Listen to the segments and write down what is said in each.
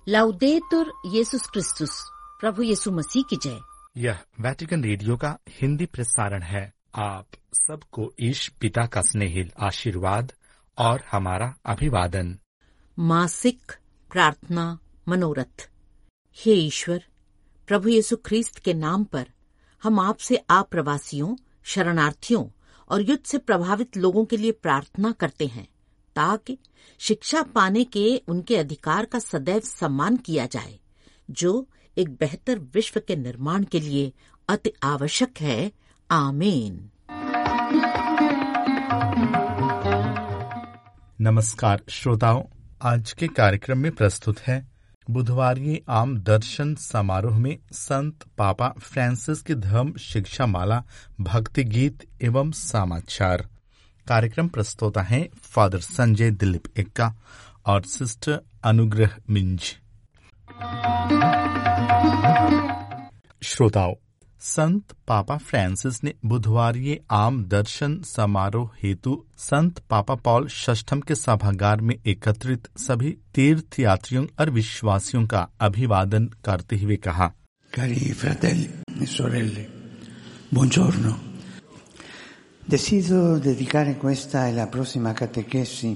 लाउदेतुर येसुस क्रिस्तुस, प्रभु यीशु मसीह की जय। यह वेटिकन रेडियो का हिंदी प्रसारण है। आप सबको ईश पिता का स्नेहिल आशीर्वाद और हमारा अभिवादन। मासिक प्रार्थना मनोरथ। हे ईश्वर, प्रभु यीशु ख्रीस्त के नाम पर हम आपसे प्रवासियों, शरणार्थियों और युद्ध से प्रभावित लोगों के लिए प्रार्थना करते हैं, ताकि शिक्षा पाने के उनके अधिकार का सदैव सम्मान किया जाए, जो एक बेहतर विश्व के निर्माण के लिए अति आवश्यक है। आमीन। नमस्कार श्रोताओं, आज के कार्यक्रम में प्रस्तुत है बुधवारी आम दर्शन समारोह में संत पापा फ्रांसिस की धर्म शिक्षा माला, भक्ति गीत एवं समाचार। कार्यक्रम प्रस्तोता हैं फादर संजय दिलीप एक्का और सिस्टर अनुग्रह मिंज। श्रोताओं, संत पापा फ्रांसिस ने बुधवारी आम दर्शन समारोह हेतु संत पापा पॉल VI के सभागार में एकत्रित सभी तीर्थयात्रियों और विश्वासियों का अभिवादन करते हुए कहा, Cari fratelli e sorelle, buongiorno. Desidero dedicare questa e la prossima catechesi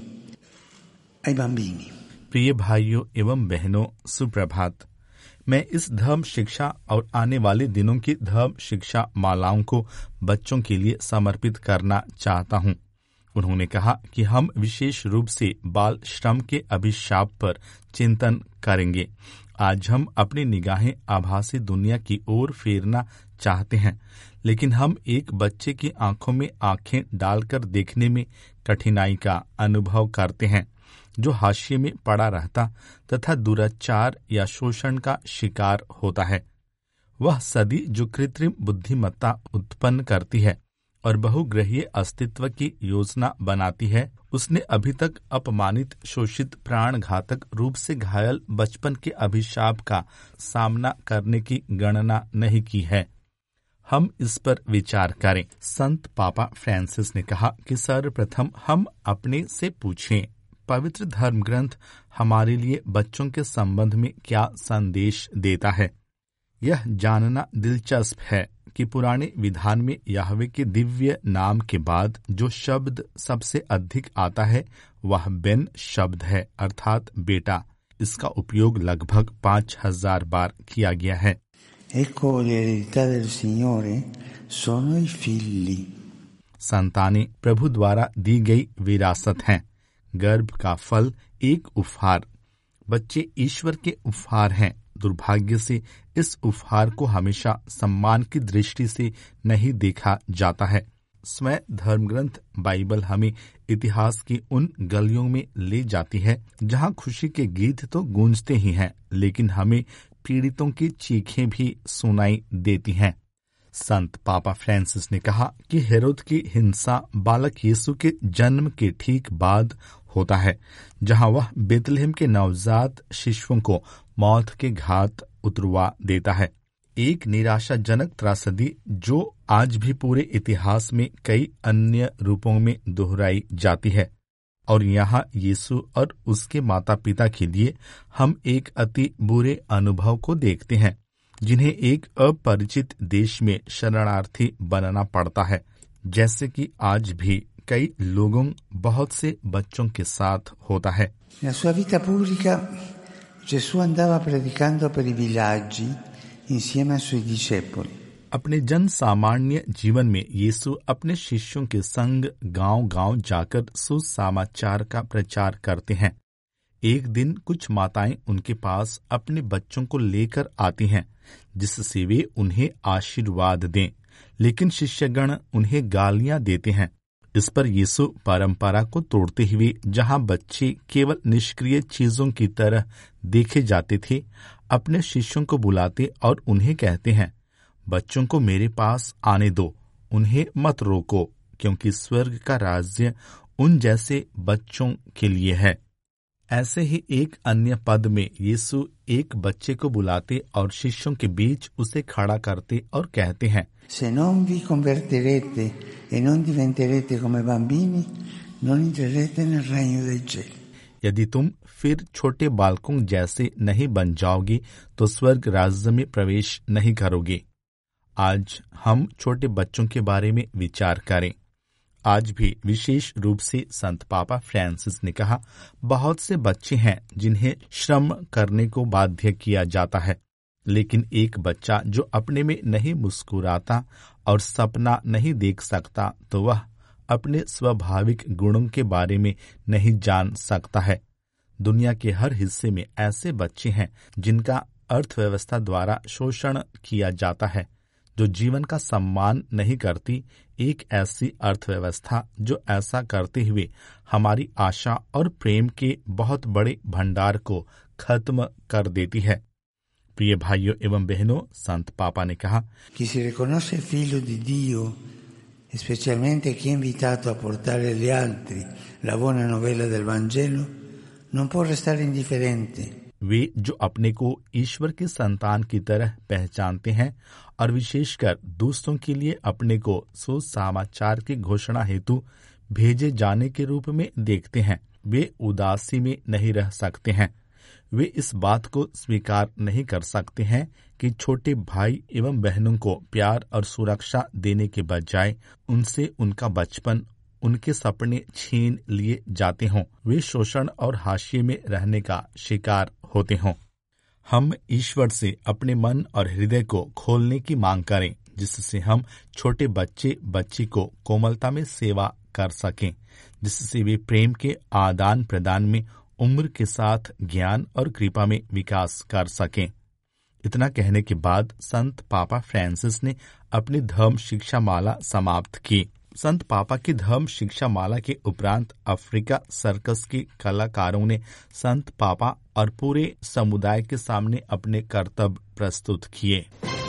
ai bambini. प्रिय भाइयों एवं बहनों, सुप्रभात। मैं इस धर्म शिक्षा और आने वाले दिनों की धर्म शिक्षा मालाओं को बच्चों के लिए समर्पित करना चाहता हूं। उन्होंने कहा कि हम विशेष रूप से बाल श्रम के अभिशाप पर चिंतन करेंगे। आज हम अपनी निगाहें आभासी दुनिया की ओर फेरना चाहते हैं, लेकिन हम एक बच्चे की आंखों में आंखें डालकर देखने में कठिनाई का अनुभव करते हैं, जो हाशिए में पड़ा रहता तथा दुराचार या शोषण का शिकार होता है। वह सदी जो कृत्रिम बुद्धिमत्ता उत्पन्न करती है और बहुग्रहीय अस्तित्व की योजना बनाती है, उसने अभी तक अपमानित, शोषित, प्राणघातक रूप से घायल बचपन के अभिशाप का सामना करने की गणना नहीं की है। हम इस पर विचार करें। संत पापा फ्रांसिस ने कहा कि सर्वप्रथम हम अपने से पूछें, पवित्र धर्म ग्रंथ हमारे लिए बच्चों के संबंध में क्या संदेश देता है। यह जानना दिलचस्प है कि पुराने विधान में याहवे के दिव्य नाम के बाद जो शब्द सबसे अधिक आता है वह बेन शब्द है, अर्थात बेटा। इसका उपयोग लगभग 5000 बार किया गया है। Ecco l'eredità del Signore sono i figli. संतानें प्रभु द्वारा दी गई विरासत हैं। गर्भ का फल एक उपहार। बच्चे ईश्वर के उपहार हैं। दुर्भाग्य से इस उपहार को हमेशा सम्मान की दृष्टि से नहीं देखा जाता है। स्वयं धर्मग्रंथ बाइबल हमें इतिहास की उन गलियों में ले जाती है जहां खुशी के गीत तो गूंजते ही हैं, लेकिन हमें पीड़ितों की चीखें भी सुनाई देती हैं। संत पापा फ्रांसिस ने कहा कि हेरोद की हिंसा बालक यीशु के जन्म के ठीक बाद होता है, जहां वह बेतलहम के नवजात शिशुओं को मौत के घाट उतरवा देता है। एक निराशाजनक त्रासदी जो आज भी पूरे इतिहास में कई अन्य रूपों में दोहराई जाती है। और यहाँ यीशु और उसके माता पिता के लिए हम एक अति बुरे अनुभव को देखते हैं, जिन्हें एक अपरिचित देश में शरणार्थी बनना पड़ता है, जैसे कि आज भी कई लोगों, बहुत से बच्चों के साथ होता है। Nella sua vita pubblica Gesù andava predicando per i villaggi insieme ai suoi discepoli. अपने जन सामान्य जीवन में यीशु अपने शिष्यों के संग गांव-गांव जाकर सुसमाचार का प्रचार करते हैं। एक दिन कुछ माताएं उनके पास अपने बच्चों को लेकर आती हैं, जिससे वे उन्हें आशीर्वाद दें, लेकिन शिष्यगण उन्हें गालियां देते हैं। इस पर यीशु परंपरा को तोड़ते हुए, जहां बच्चे केवल निष्क्रिय चीजों की तरह देखे जाते थे, अपने शिष्यों को बुलाते और उन्हें कहते हैं, बच्चों को मेरे पास आने दो, उन्हें मत रोको, क्योंकि स्वर्ग का राज्य उन जैसे बच्चों के लिए है। ऐसे ही एक अन्य पद में यीशु एक बच्चे को बुलाते और शिष्यों के बीच उसे खड़ा करते और कहते हैं, Se non vi convertirete e non diventerete come bambini, non entrerete nel regno dei cieli. यदि तुम फिर छोटे बालकों जैसे नहीं बन जाओगे तो स्वर्ग राज्य में प्रवेश नहीं करोगे। आज हम छोटे बच्चों के बारे में विचार करें। आज भी विशेष रूप से संत पापा फ्रांसिस ने कहा, बहुत से बच्चे हैं जिन्हें श्रम करने को बाध्य किया जाता है, लेकिन एक बच्चा जो अपने में नहीं मुस्कुराता और सपना नहीं देख सकता तो वह अपने स्वाभाविक गुणों के बारे में नहीं जान सकता है। दुनिया के हर हिस्से में ऐसे बच्चे हैं जिनका अर्थव्यवस्था द्वारा शोषण किया जाता है, जो जीवन का सम्मान नहीं करती। एक ऐसी अर्थव्यवस्था जो ऐसा करते हुए हमारी आशा और प्रेम के बहुत बड़े भंडार को खत्म कर देती है। प्रिय भाइयों एवं बहनों, संत पापा ने कहा, Chi si riconosce figlio di Dio, specialmente chi è invitato a portare agli altri la buona novella del Vangelo, non può restare indifferente. वे जो अपने को ईश्वर के संतान की तरह पहचानते हैं और विशेषकर दूसरों के लिए अपने को सुसमाचार की घोषणा हेतु भेजे जाने के रूप में देखते हैं, वे उदासी में नहीं रह सकते हैं। वे इस बात को स्वीकार नहीं कर सकते हैं कि छोटे भाई एवं बहनों को प्यार और सुरक्षा देने के बजाय उनसे उनका बचपन, उनके सपने छीन लिए जाते हों, वे शोषण और हाशिए में रहने का शिकार होते हों। हम ईश्वर से अपने मन और हृदय को खोलने की मांग करें, जिससे हम छोटे बच्ची को कोमलता में सेवा कर सकें, जिससे वे प्रेम के आदान प्रदान में उम्र के साथ ज्ञान और कृपा में विकास कर सकें। इतना कहने के बाद संत पापा फ्रांसिस ने अपनी धर्म शिक्षा माला समाप्त की। संत पापा की धर्म शिक्षा माला के उपरांत अफ्रीका सर्कस के कलाकारों ने संत पापा और पूरे समुदाय के सामने अपने कर्तव्य प्रस्तुत किए।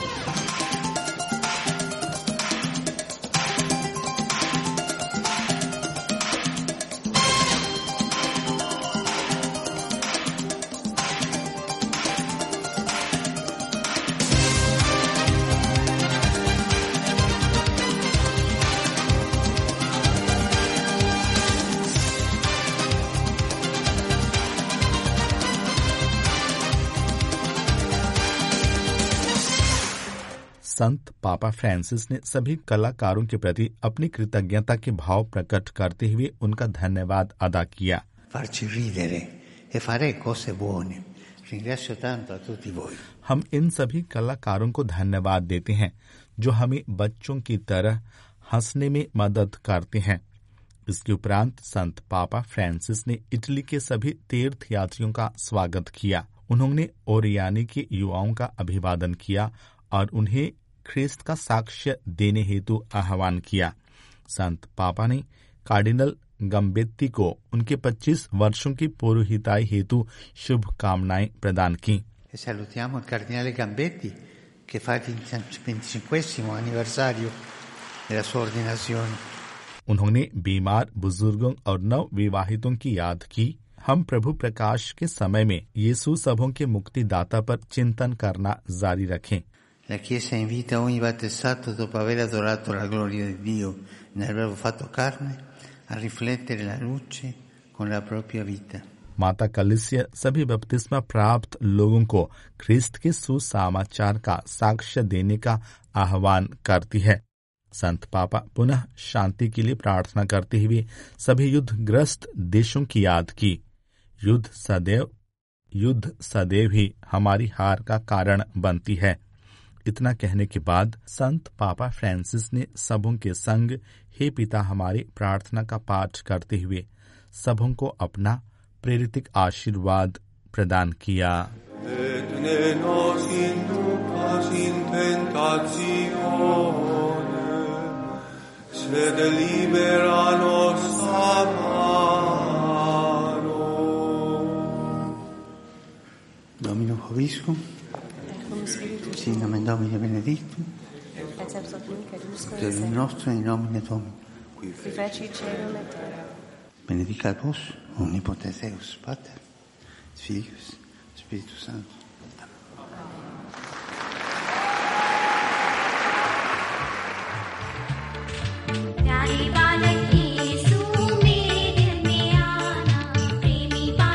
संत पापा फ्रांसिस ने सभी कलाकारों के प्रति अपनी कृतज्ञता के भाव प्रकट करते हुए उनका धन्यवाद अदा किया। Farci ridere e fare cose buone. Ringrazio tanto a tutti voi. हम इन सभी कलाकारों को धन्यवाद देते हैं जो हमें बच्चों की तरह हंसने में मदद करते हैं। इसके उपरांत संत पापा फ्रांसिस ने इटली के सभी तीर्थ यात्रियों का स्वागत किया। उन्होंने ओरियानी के युवाओं का अभिवादन किया और उन्हें ख्रिस्त का साक्ष्य देने हेतु आह्वान किया। संत पापा ने कार्डिनल गम्बेत्ती को उनके 25 वर्षों की पौरोहिताई हेतु शुभकामनाएं प्रदान की। Salutiamo il cardinale Gambetti che fa il 25° anniversario della sua ordinazione. उन्होंने बीमार बुजुर्गों और नव विवाहितों की याद की। हम प्रभु प्रकाश के समय में यीशु सबों के मुक्तिदाता पर चिंतन करना जारी रखें। La Chiesa invita ogni battezzato, dopo aver adorato la gloria di Dio nel verbo fatto carne, a riflettere la luce con la propria vita. माता कलीसिया सभी बपतिस्मा प्राप्त लोगों को ख्रिस्त के सुसमाचार का साक्ष्य देने का आह्वान करती है। संत पापा पुनः शांति के लिए प्रार्थना करते हुए सभी युद्धग्रस्त देशों की याद की। युद्ध सदैव ही हमारी हार का कारण बनती है। इतना कहने के बाद संत पापा फ्रांसिस ने सबों के संग हे पिता हमारे प्रार्थना का पाठ करते हुए सबों को अपना प्रेरित आशीर्वाद प्रदान किया। Domino Hoviscum, sin nomen Domini benedictum, et ex hoc nunc et usque Deus nostro in nomine Domini, qui feci caelum et terra. benedicat vos, omnipotens Deus, Pater, Filius, Spiritus Sanctus. प्यारे बालक यीशु मेरे दिल में आना, प्रेमी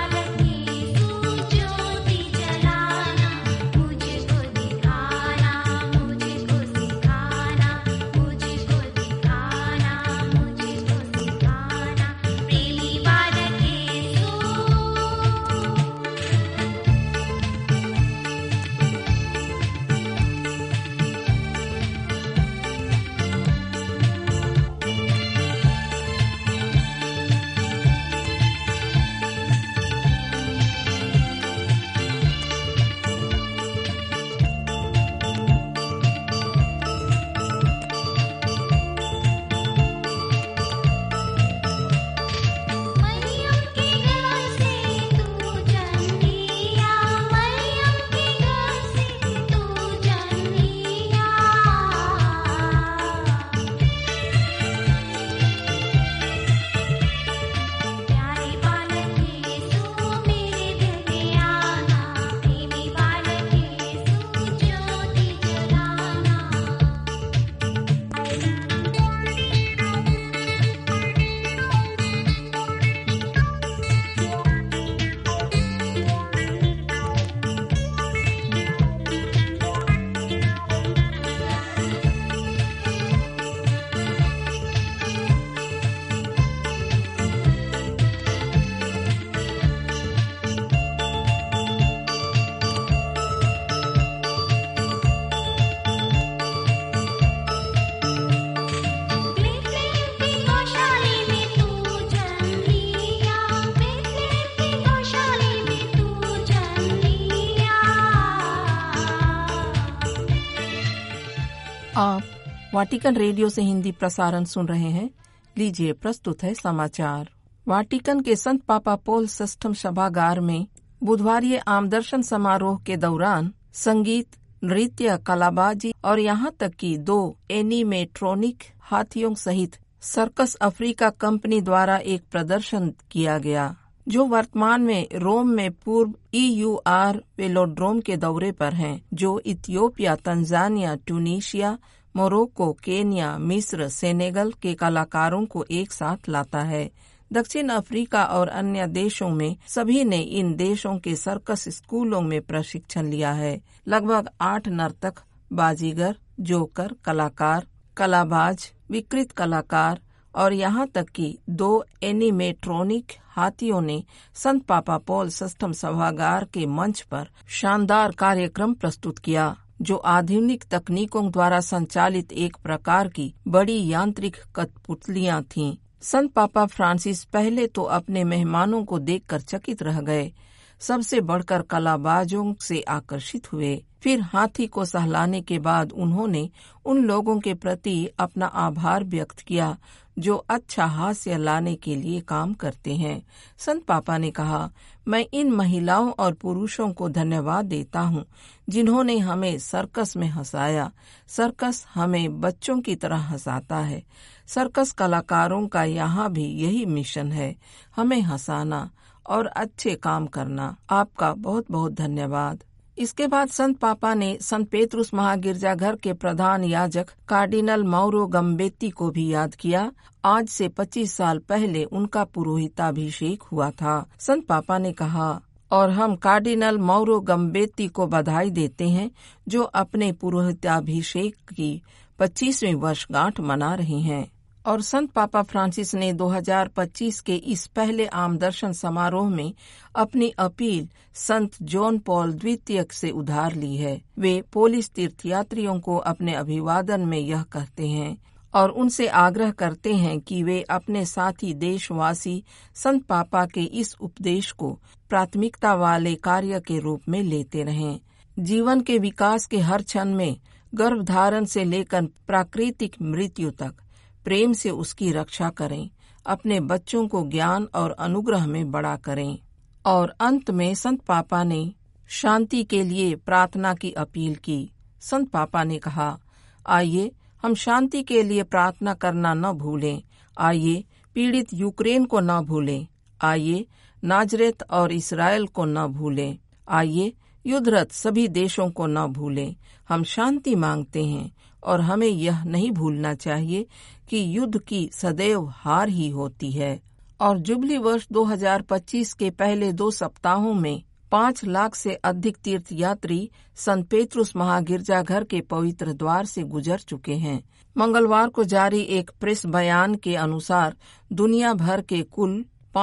वाटिकन रेडियो से हिंदी प्रसारण सुन रहे हैं। लीजिए प्रस्तुत है समाचार। वाटिकन के संत पापा पॉल VI सभागार में बुधवारीय आम दर्शन समारोह के दौरान संगीत, नृत्य, कलाबाजी और यहाँ तक कि 2 एनिमेट्रोनिक हाथियों सहित सर्कस अफ्रीका कंपनी द्वारा एक प्रदर्शन किया गया, जो वर्तमान में रोम में पूर्व EUR वेलोड्रोम के दौरे पर हैं, जो Ethiopia, Tanzania, Tunisia, Morocco, Kenya, मिस्र, सेनेगल के कलाकारों को एक साथ लाता है। दक्षिण अफ्रीका और अन्य देशों में सभी ने इन देशों के सर्कस स्कूलों में प्रशिक्षण लिया है। लगभग 8 नर्तक, बाजीगर, जोकर, कलाकार, कलाबाज, विकृत कलाकार और यहाँ तक कि 2 एनिमेट्रोनिक हाथियों ने संत पापा पॉल VI सभागार के मंच पर शानदार कार्यक्रम प्रस्तुत किया, जो आधुनिक तकनीकों द्वारा संचालित एक प्रकार की बड़ी यांत्रिक कठपुतलियां थीं। संत पापा फ्रांसिस पहले तो अपने मेहमानों को देखकर चकित रह गए, सबसे बढ़कर कलाबाजों से आकर्षित हुए। फिर हाथी को सहलाने के बाद उन्होंने उन लोगों के प्रति अपना आभार व्यक्त किया जो अच्छा हास्य लाने के लिए काम करते हैं। संत पापा ने कहा, मैं इन महिलाओं और पुरुषों को धन्यवाद देता हूँ जिन्होंने हमें सर्कस में हंसाया। सर्कस हमें बच्चों की तरह हंसाता है। सर्कस कलाकारों का यहाँ भी यही मिशन है, हमें हंसाना और अच्छे काम करना। आपका बहुत बहुत धन्यवाद। इसके बाद संत पापा ने संत पेत्रुस महागिरजाघर के प्रधान याजक कार्डिनल मौरो गम्बेती को भी याद किया। आज से 25 साल पहले उनका पुरोहिताभिषेक हुआ था। संत पापा ने कहा, और हम कार्डिनल मौरो गम्बेती को बधाई देते हैं जो अपने पुरोहिताभिषेक की 25वीं वर्षगांठ मना रहे हैं। और संत पापा फ्रांसिस ने 2025 के इस पहले आम दर्शन समारोह में अपनी अपील संत जॉन पॉल द्वितीय से उधार ली है। वे पोलिस तीर्थयात्रियों को अपने अभिवादन में यह कहते हैं और उनसे आग्रह करते हैं कि वे अपने साथी देशवासी संत पापा के इस उपदेश को प्राथमिकता वाले कार्य के रूप में लेते रहें। जीवन के विकास के हर क्षण में गर्भधारण से लेकर प्राकृतिक मृत्यु तक प्रेम से उसकी रक्षा करें। अपने बच्चों को ज्ञान और अनुग्रह में बड़ा करें। और अंत में संत पापा ने शांति के लिए प्रार्थना की अपील की। संत पापा ने कहा, आइए हम शांति के लिए प्रार्थना करना न भूलें। आइए पीड़ित यूक्रेन को न भूलें। आइए नाजरेत और इस्राएल को न भूलें। आइए युद्धरत सभी देशों को न भूलें। हम शांति मांगते हैं और हमें यह नहीं भूलना चाहिए कि युद्ध की सदैव हार ही होती है। और जुबली वर्ष 2025 के पहले 2 सप्ताहों में 5 लाख से अधिक तीर्थयात्री संत पेत्रुस महागिरजाघर के पवित्र द्वार से गुजर चुके हैं। मंगलवार को जारी एक प्रेस बयान के अनुसार दुनिया भर के कुल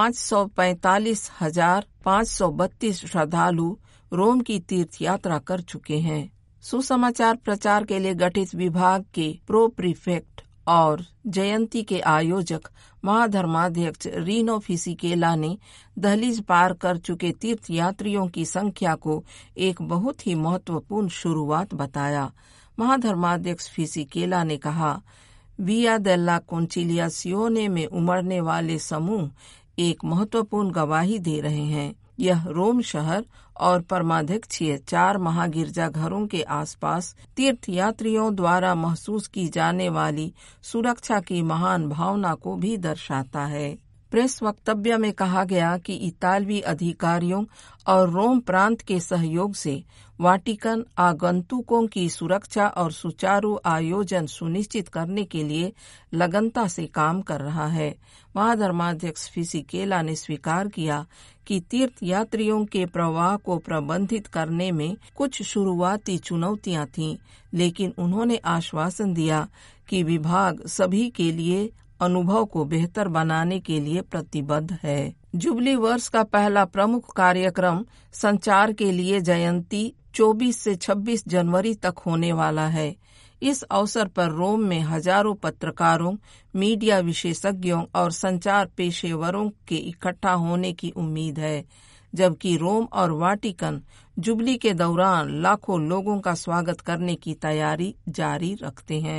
545,532 श्रद्धालु रोम की तीर्थ यात्रा कर चुके हैं। सुसमाचार प्रचार के लिए गठित विभाग के प्रो प्रीफेक्ट और जयंती के आयोजक महाधर्माध्यक्ष रीनो फिसिकेला ने दहलीज पार कर चुके तीर्थयात्रियों की संख्या को एक बहुत ही महत्वपूर्ण शुरुआत बताया। महाधर्माध्यक्ष फिसिकेला ने कहा, विया देला कोंचिलियासियोने में उमड़ने वाले समूह एक महत्वपूर्ण गवाही दे रहे हैं। यह रोम शहर और परमाध्यक्षीय 4 महागिरजाघरों के आसपास तीर्थयात्रियों द्वारा महसूस की जाने वाली सुरक्षा की महान भावना को भी दर्शाता है। प्रेस वक्तव्य में कहा गया कि इतालवी अधिकारियों और रोम प्रांत के सहयोग से वाटिकन आगंतुकों की सुरक्षा और सुचारू आयोजन सुनिश्चित करने के लिए लगनता से काम कर रहा है। महाधर्माध्यक्ष फिसिकेला ने स्वीकार किया कि तीर्थयात्रियों के प्रवाह को प्रबंधित करने में कुछ शुरुआती चुनौतियां थीं, लेकिन उन्होंने आश्वासन दिया कि विभाग सभी के लिए अनुभव को बेहतर बनाने के लिए प्रतिबद्ध है। जुबली वर्ष का पहला प्रमुख कार्यक्रम संचार के लिए जयंती 24 से 26 जनवरी तक होने वाला है। इस अवसर पर रोम में हजारों पत्रकारों, मीडिया विशेषज्ञों और संचार पेशेवरों के इकट्ठा होने की उम्मीद है, जबकि रोम और वाटिकन जुबली के दौरान लाखों लोगों का स्वागत करने की तैयारी जारी रखते हैं।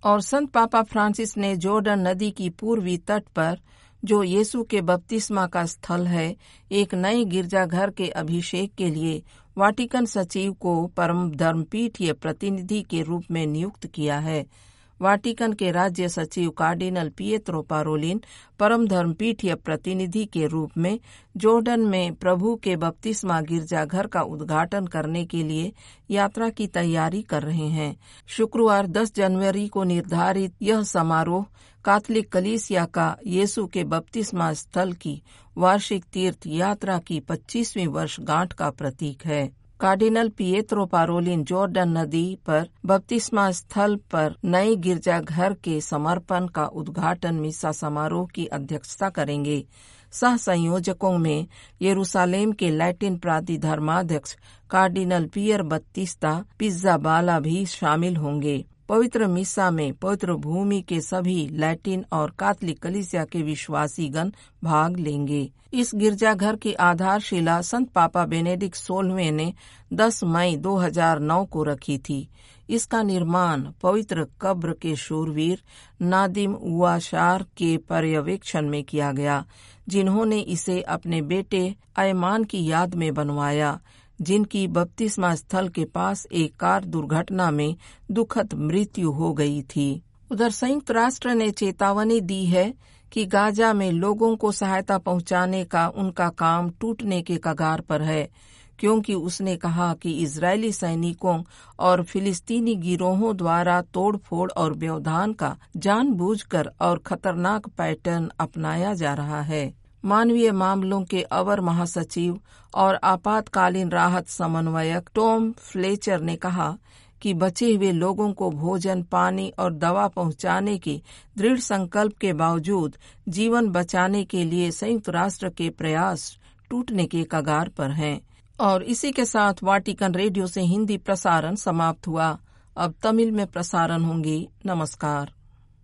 और संत पापा फ्रांसिस ने जॉर्डन नदी की पूर्वी तट पर, जो यीशु के बपतिस्मा का स्थल है, एक नए गिरजाघर के अभिषेक के लिए वाटिकन सचिव को परम धर्मपीठीय प्रतिनिधि के रूप में नियुक्त किया है। वाटिकन के राज्य सचिव कार्डिनल पिएत्रो पारोलिन परम धर्मपीठीय प्रतिनिधि के रूप में जॉर्डन में प्रभु के बपतिस्मा गिरजाघर का उद्घाटन करने के लिए यात्रा की तैयारी कर रहे हैं। शुक्रवार 10 जनवरी को निर्धारित यह समारोह कैथोलिक कलीसिया का यीशु के बपतिस्मा स्थल की वार्षिक तीर्थ यात्रा की 25वीं वर्षगांठ का प्रतीक है। कार्डिनल पिएत्रो पारोलिन जॉर्डन नदी पर बपतिस्मा स्थल पर नए गिरजाघर के समर्पण का उद्घाटन मिसा समारोह की अध्यक्षता करेंगे। सह संयोजकों में यरूशलेम के लैटिन प्राधिधर्माध्यक्ष कार्डिनल पियर बत्तीस्ता पिज़्ज़ाबाला भी शामिल होंगे। पवित्र मिसा में पवित्र भूमि के सभी लैटिन और कैथोलिक कलीसिया के विश्वासीगण भाग लेंगे। इस गिरजाघर की आधारशिला संत पापा बेनेडिक्ट 16वें ने 10 मई 2009 को रखी थी। इसका निर्माण पवित्र कब्र के शूरवीर नादिम उआशार के पर्यवेक्षण में किया गया, जिन्होंने इसे अपने बेटे अयमान की याद में बनवाया, जिनकी बपतिस्मा स्थल के पास एक कार दुर्घटना में दुखद मृत्यु हो गई थी। उधर संयुक्त राष्ट्र ने चेतावनी दी है कि गाजा में लोगों को सहायता पहुंचाने का उनका काम टूटने के कगार पर है, क्योंकि उसने कहा कि इजरायली सैनिकों और फिलिस्तीनी गिरोहों द्वारा तोड़फोड़ और व्यवधान का जानबूझकर और खतरनाक पैटर्न अपनाया जा रहा है। मानवीय मामलों के अवर महासचिव और आपातकालीन राहत समन्वयक टॉम फ्लेचर ने कहा कि बचे हुए लोगों को भोजन, पानी और दवा पहुंचाने के दृढ़ संकल्प के बावजूद जीवन बचाने के लिए संयुक्त राष्ट्र के प्रयास टूटने के कगार पर हैं। और इसी के साथ वाटिकन रेडियो से हिंदी प्रसारण समाप्त हुआ। अब तमिल में प्रसारण होंगे। नमस्कार।